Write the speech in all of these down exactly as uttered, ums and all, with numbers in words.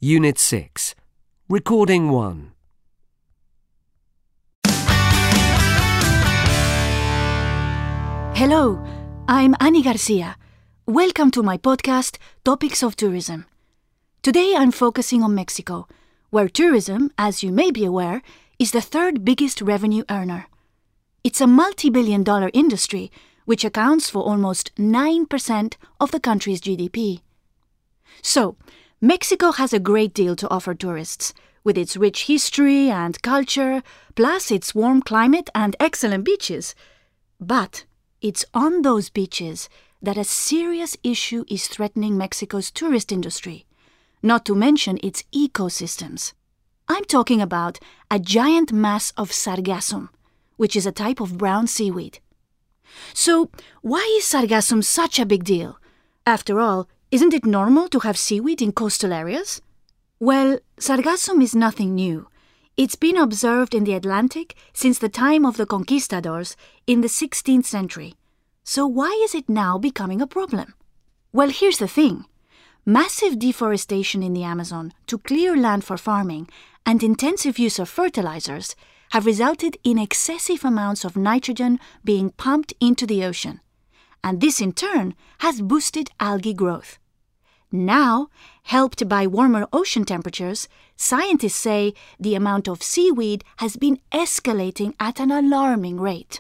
Unit six, Recording one. Hello, I'm Annie Garcia. Welcome to my podcast, Topics of Tourism. Today I'm focusing on Mexico, where tourism, as you may be aware, is the third biggest revenue earner. It's a multi-billion dollar industry, which accounts for almost nine percent of the country's G D P. So, Mexico has a great deal to offer tourists, with its rich history and culture, plus its warm climate and excellent beaches. But it's on those beaches that a serious issue is threatening Mexico's tourist industry, not to mention its ecosystems. I'm talking about a giant mass of sargassum, which is a type of brown seaweed. So, why is sargassum such a big deal? After all, isn't it normal to have seaweed in coastal areas? Well, sargassum is nothing new. It's been observed in the Atlantic since the time of the conquistadors in the sixteenth century. So why is it now becoming a problem? Well, here's the thing. Massive deforestation in the Amazon to clear land for farming and intensive use of fertilizers have resulted in excessive amounts of nitrogen being pumped into the ocean. And this in turn has boosted algae growth. Now, helped by warmer ocean temperatures, scientists say the amount of seaweed has been escalating at an alarming rate.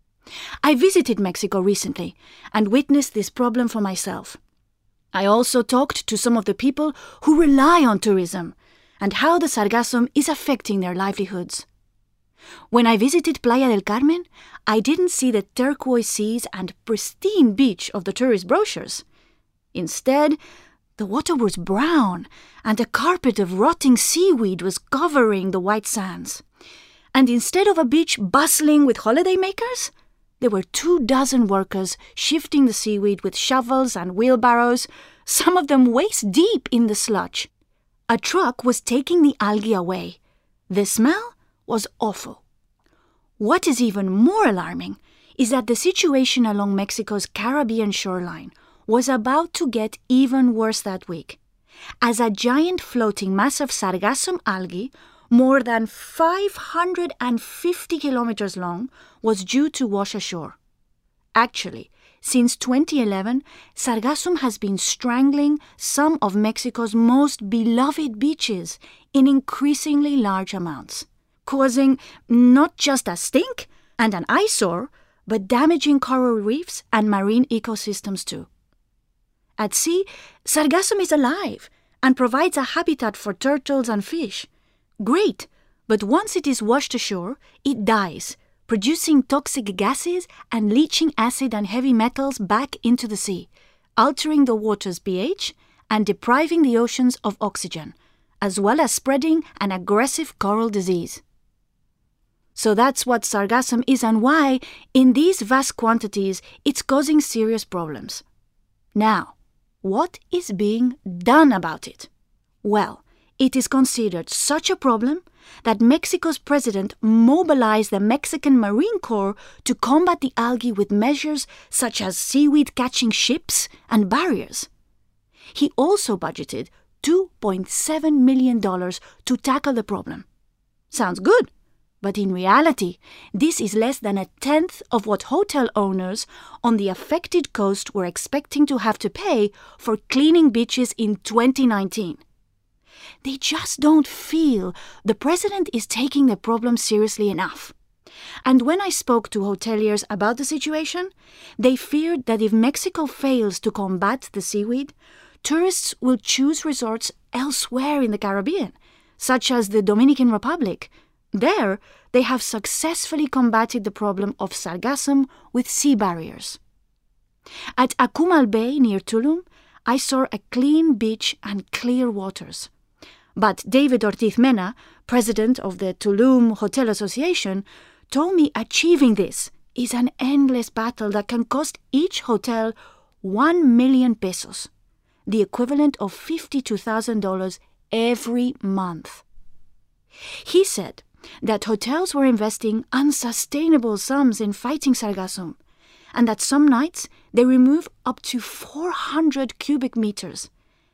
I visited Mexico recently and witnessed this problem for myself. I also talked to some of the people who rely on tourism and how the sargassum is affecting their livelihoods. When I visited Playa del Carmen, I didn't see the turquoise seas and pristine beach of the tourist brochures. Instead, the water was brown, and a carpet of rotting seaweed was covering the white sands. And instead of a beach bustling with holidaymakers, there were two dozen workers shifting the seaweed with shovels and wheelbarrows, some of them waist deep in the sludge. A truck was taking the algae away. The smell was awful. What is even more alarming is that the situation along Mexico's Caribbean shoreline was about to get even worse that week, as a giant floating mass of sargassum algae, more than five hundred fifty kilometers long, was due to wash ashore. Actually, since twenty eleven, sargassum has been strangling some of Mexico's most beloved beaches in increasingly large amounts, causing not just a stink and an eyesore, but damaging coral reefs and marine ecosystems too. At sea, sargassum is alive and provides a habitat for turtles and fish. Great, but once it is washed ashore, it dies, producing toxic gases and leaching acid and heavy metals back into the sea, altering the water's pH and depriving the oceans of oxygen, as well as spreading an aggressive coral disease. So that's what sargassum is and why, in these vast quantities, it's causing serious problems. Now, what is being done about it? Well, it is considered such a problem that Mexico's president mobilized the Mexican Marine Corps to combat the algae with measures such as seaweed-catching ships and barriers. He also budgeted two point seven million dollars to tackle the problem. Sounds good, but in reality, this is less than a tenth of what hotel owners on the affected coast were expecting to have to pay for cleaning beaches in twenty nineteen. They just don't feel the president is taking the problem seriously enough. And when I spoke to hoteliers about the situation, they feared that if Mexico fails to combat the seaweed, tourists will choose resorts elsewhere in the Caribbean, such as the Dominican Republic. There, they have successfully combated the problem of sargassum with sea barriers. At Akumal Bay near Tulum, I saw a clean beach and clear waters. But David Ortiz Mena, president of the Tulum Hotel Association, told me achieving this is an endless battle that can cost each hotel one million pesos, the equivalent of fifty-two thousand dollars every month. He said that hotels were investing unsustainable sums in fighting sargassum, and that some nights they remove up to four hundred cubic meters.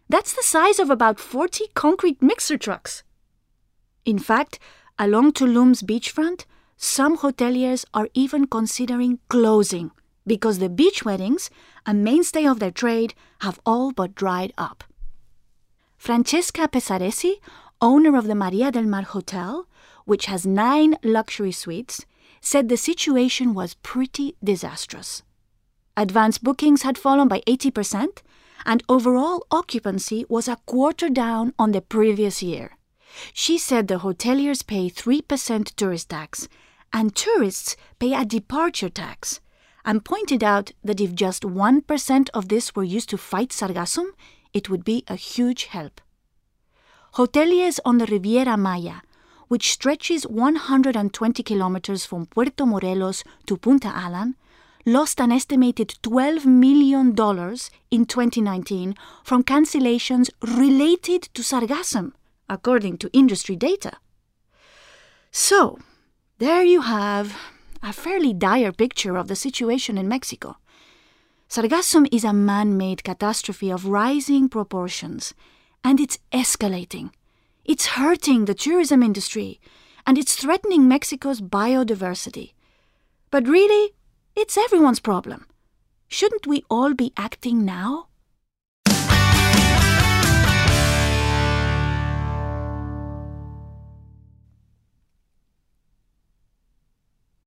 That's the size of about forty concrete mixer trucks. In fact, along Tulum's beachfront, some hoteliers are even considering closing because the beach weddings, a mainstay of their trade, have all but dried up. Francesca Pesaresi, owner of the Maria del Mar Hotel, which has nine luxury suites, said the situation was pretty disastrous. Advance bookings had fallen by eighty percent, and overall occupancy was a quarter down on the previous year. She said the hoteliers pay three percent tourist tax, and tourists pay a departure tax, and pointed out that if just one percent of this were used to fight sargassum, it would be a huge help. Hoteliers on the Riviera Maya, which stretches one hundred twenty kilometers from Puerto Morelos to Punta Alan, lost an estimated twelve million dollars in twenty nineteen from cancellations related to sargassum, according to industry data. So, there you have a fairly dire picture of the situation in Mexico. Sargassum is a man-made catastrophe of rising proportions, and it's escalating. It's hurting the tourism industry, and it's threatening Mexico's biodiversity. But really, it's everyone's problem. Shouldn't we all be acting now?